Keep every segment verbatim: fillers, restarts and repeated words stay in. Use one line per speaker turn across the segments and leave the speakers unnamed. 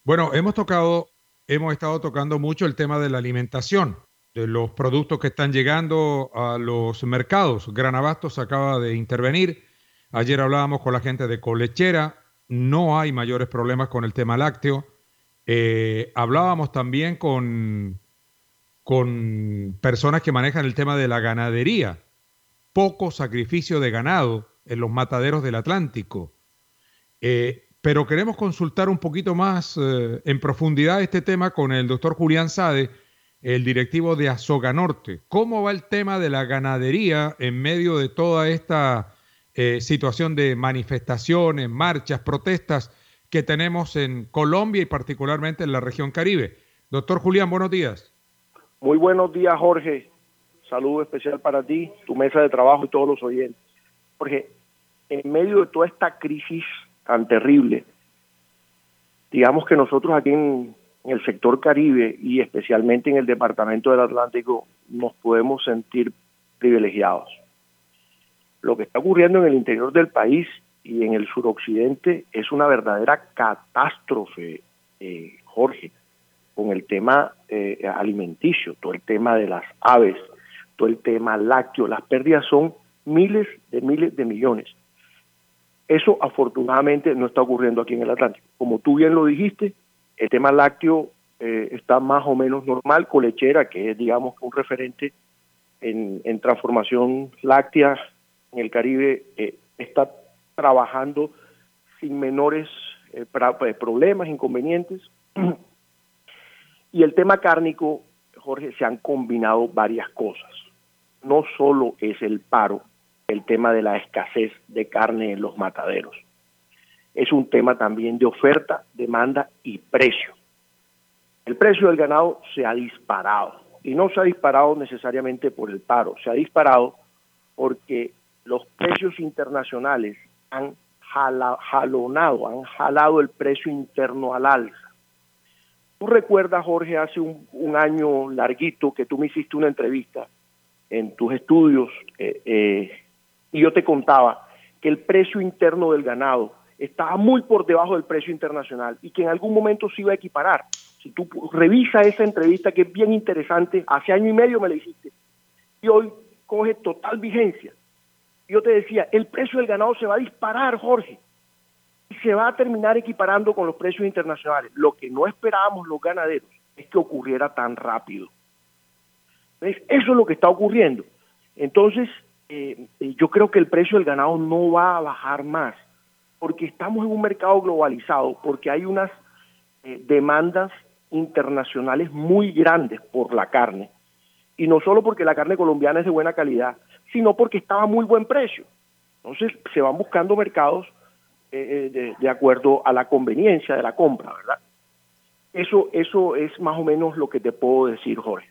Bueno, hemos tocado, hemos estado tocando mucho el tema de la alimentación, de los productos que están llegando a los mercados. Gran Abastos acaba de intervenir. Ayer hablábamos con la gente de Colechera. No hay mayores problemas con el tema lácteo. Eh, hablábamos también con, con personas que manejan el tema de la ganadería. Poco sacrificio de ganado en los mataderos del Atlántico. Eh, pero queremos consultar un poquito más eh, en profundidad este tema con el doctor Julián Sade, el directivo de Azoga Norte. ¿Cómo va el tema de la ganadería en medio de toda esta eh, situación de manifestaciones, marchas, protestas que tenemos en Colombia y particularmente en la región Caribe? Doctor Julián, buenos días.
Muy buenos días, Jorge. Saludo especial para ti, tu mesa de trabajo y todos los oyentes. Jorge, en medio de toda esta crisis tan terrible, digamos que nosotros aquí en, en el sector Caribe y especialmente en el departamento del Atlántico nos podemos sentir privilegiados. Lo que está ocurriendo en el interior del país y en el suroccidente es una verdadera catástrofe, eh, Jorge, con el tema eh, alimenticio, todo el tema de las aves, todo el tema lácteo. Las pérdidas son miles de miles de millones. Eso afortunadamente no está ocurriendo aquí en el Atlántico. Como tú bien lo dijiste, el tema lácteo eh, está más o menos normal. Colechera, que es digamos un referente en, en transformación láctea en el Caribe, eh, está trabajando sin menores eh, pra, problemas, inconvenientes. Y el tema cárnico, Jorge, se han combinado varias cosas. No solo es el paro, el tema de la escasez de carne en los mataderos. Es un tema también de oferta, demanda y precio. El precio del ganado se ha disparado. Y no se ha disparado necesariamente por el paro, se ha disparado porque los precios internacionales han jala, jalonado, han jalado el precio interno al alza. Tú recuerdas, Jorge, hace un, un año larguito que tú me hiciste una entrevista en tus estudios eh, eh, y yo te contaba que el precio interno del ganado estaba muy por debajo del precio internacional y que en algún momento se iba a equiparar. Si tú revisas esa entrevista, que es bien interesante, hace año y medio me la hiciste, y hoy coge total vigencia. Yo te decía, el precio del ganado se va a disparar, Jorge, y se va a terminar equiparando con los precios internacionales. Lo que no esperábamos los ganaderos es que ocurriera tan rápido. ¿Ves? Eso es lo que está ocurriendo. Entonces, eh, yo creo que el precio del ganado no va a bajar más, porque estamos en un mercado globalizado, porque hay unas eh, demandas internacionales muy grandes por la carne, y no solo porque la carne colombiana es de buena calidad, sino porque estaba a muy buen precio. Entonces, se van buscando mercados eh, de, de acuerdo a la conveniencia de la compra, ¿verdad? Eso, eso es más o menos lo que te puedo decir, Jorge.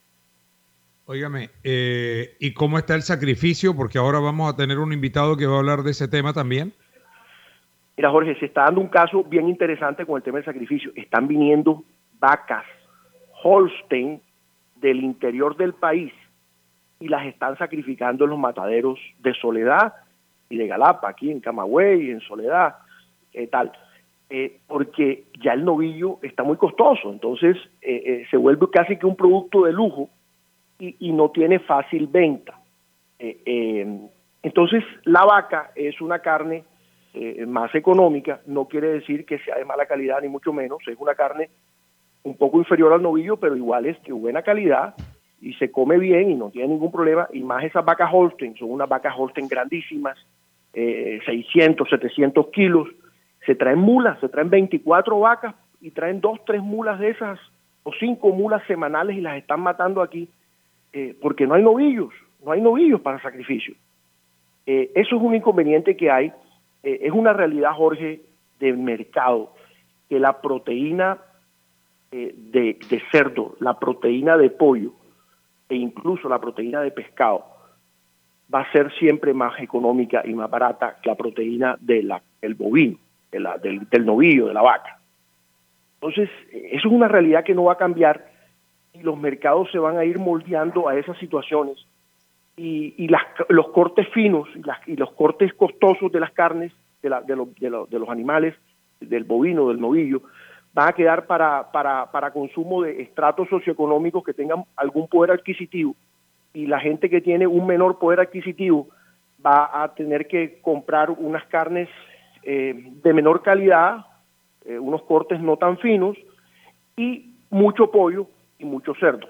Óigame, eh, ¿y cómo está el sacrificio? Porque ahora vamos a tener un invitado que va a hablar de ese tema también.
Mira, Jorge, se está dando un caso bien interesante con el tema del sacrificio. Están viniendo vacas Holstein del interior del país y las están sacrificando en los mataderos de Soledad y de Galapa, aquí en Camagüey, en Soledad, eh, tal. Eh, porque ya el novillo está muy costoso, entonces eh, eh, se vuelve casi que un producto de lujo y, y no tiene fácil venta. Eh, eh, entonces la vaca es una carne eh, más económica, no quiere decir que sea de mala calidad ni mucho menos, es una carne un poco inferior al novillo, pero igual es de buena calidad y se come bien y no tiene ningún problema, y más esas vacas Holstein, son unas vacas Holstein grandísimas, eh, seiscientos, setecientos kilos, se traen mulas, se traen veinticuatro vacas y traen dos, tres mulas de esas o cinco mulas semanales y las están matando aquí eh, porque no hay novillos, no hay novillos para sacrificio. Eh, eso es un inconveniente que hay, eh, es una realidad, Jorge, del mercado, que la proteína eh, de, de cerdo, la proteína de pollo e incluso la proteína de pescado va a ser siempre más económica y más barata que la proteína de la, del bovino, de la, del, del novillo, de la vaca. Entonces, eso es una realidad que no va a cambiar y los mercados se van a ir moldeando a esas situaciones y, y las, los cortes finos y, las, y los cortes costosos de las carnes, de, la, de, lo, de, lo, de los animales, del bovino, del novillo, van a quedar para, para, para consumo de estratos socioeconómicos que tengan algún poder adquisitivo, y la gente que tiene un menor poder adquisitivo va a tener que comprar unas carnes eh, de menor calidad, eh, unos cortes no tan finos, y mucho pollo y mucho cerdo.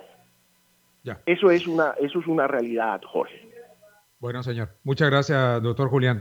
Ya. Eso es una, eso es una realidad, Jorge.
Bueno, señor. Muchas gracias, doctor Julián.